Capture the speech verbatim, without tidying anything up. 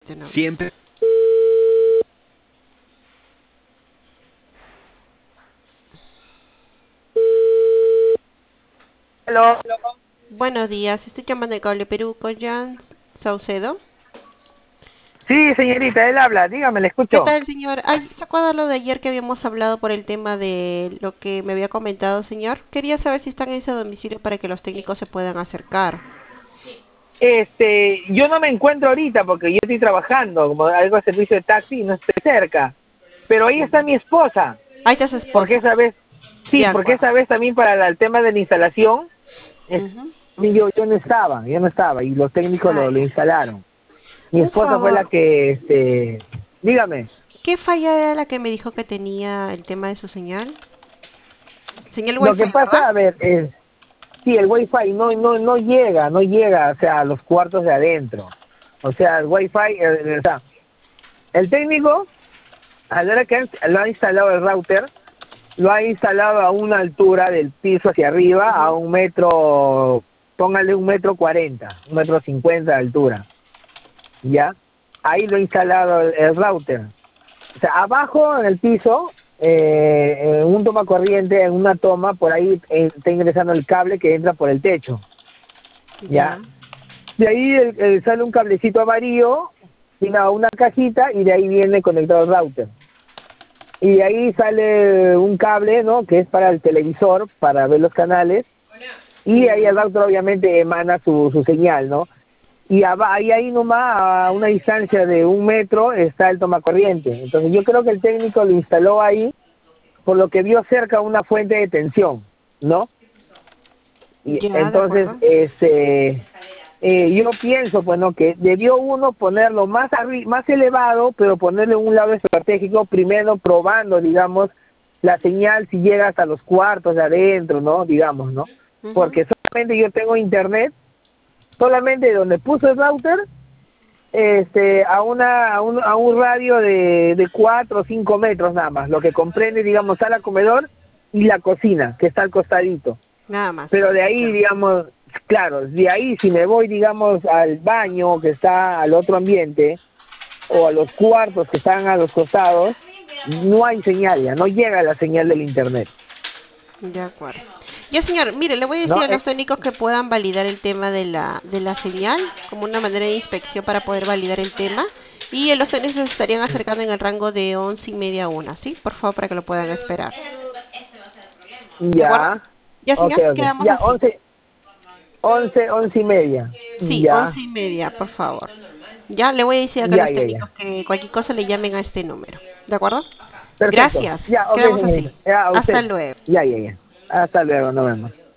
no. Siempre. Aló. Buenos días, estoy llamando de Cable Perú con Jan Saucedo. Sí, señorita, él habla, dígame, le ¿Qué escucho. tal, señor? Ay, ¿se acuerda lo de ayer que habíamos hablado por el tema de lo que me había comentado, señor? Quería saber si están en ese domicilio para que los técnicos se puedan acercar. Este, yo no me encuentro ahorita porque yo estoy trabajando, como algo de servicio de taxi y no estoy cerca. Pero ahí está mi esposa, Ahí está su porque esposa. esa vez, De sí, porque acuerdo. esa vez también para la- el tema de la instalación, es- Ujú. yo, yo no estaba, yo no estaba, y los técnicos Ah, lo, lo ya. instalaron. Mi Un esposa fue la favor, que, este, dígame. ¿qué falla era la que me dijo que tenía el tema de su señal? Señal Lo que Wi-Fi, ¿verdad? pasa, a ver, es, sí, el wifi no, no, no llega, no llega, o sea, a los cuartos de adentro. O sea, el wifi, eh, o sea, el técnico, a la hora que han- lo ha instalado el router, lo ha instalado a una altura del piso hacia arriba, a Ujú. un metro, póngale un metro cuarenta, un metro cincuenta de altura, ¿ya? Ahí lo ha instalado el, el router. O sea, abajo en el piso, eh, en un toma corriente, en una toma, por ahí eh, está ingresando el cable que entra por el techo, ¿ya? Ya. De ahí eh, eh, sale un cablecito amarillo, tiene una cajita y de ahí viene conectado el router. Y de ahí sale un cable, ¿no? Que es para el televisor, para ver los canales. Y de ahí el Ya. router obviamente emana su, su señal, ¿no? Y aba- ahí, ahí nomás, a una distancia de un metro, está el tomacorriente. Entonces yo creo que el técnico lo instaló ahí, por lo que vio cerca una fuente de tensión, ¿no? Y Ya, de entonces, acuerdo. este, eh, yo pienso, bueno, que debió uno ponerlo más arri más elevado, pero ponerle un lado estratégico, primero probando, digamos, la señal si llega hasta los cuartos de adentro, ¿no? Digamos, ¿no? Ujú. Porque solamente yo tengo internet, solamente donde puso el router, este, a una, a un, a un radio de, de cuatro o cinco metros nada más, lo que comprende, digamos, sala, comedor y la cocina, que está al costadito. Nada más. Pero de ahí, Ya. digamos, claro, de ahí si me voy, digamos, al baño que está al otro ambiente, o a los cuartos que están a los costados, no hay señal ya, no llega la señal del internet, De acuerdo. Ya, señor, mire, le voy a decir ¿no? a Eh, los técnicos que puedan validar el tema de la, de la señal como una manera de inspección para poder validar el tema. Y eh, los técnicos se estarían acercando en el rango de once y media a una, ¿sí? Por favor, para que lo puedan esperar. ¿De acuerdo? ya, Ya, ok, señor, ok, quedamos ya, así. once, once, once y media, Sí, once ya, y media, por favor. Ya, le voy a decir acá a ya, los ya, técnicos ya, que cualquier cosa le llamen a este número. ¿De acuerdo? perfecto, Gracias. ya, ok, Quedamos señorita, así. ya, a Hasta usted, luego. ya, ya, ya, hasta luego, nos vemos.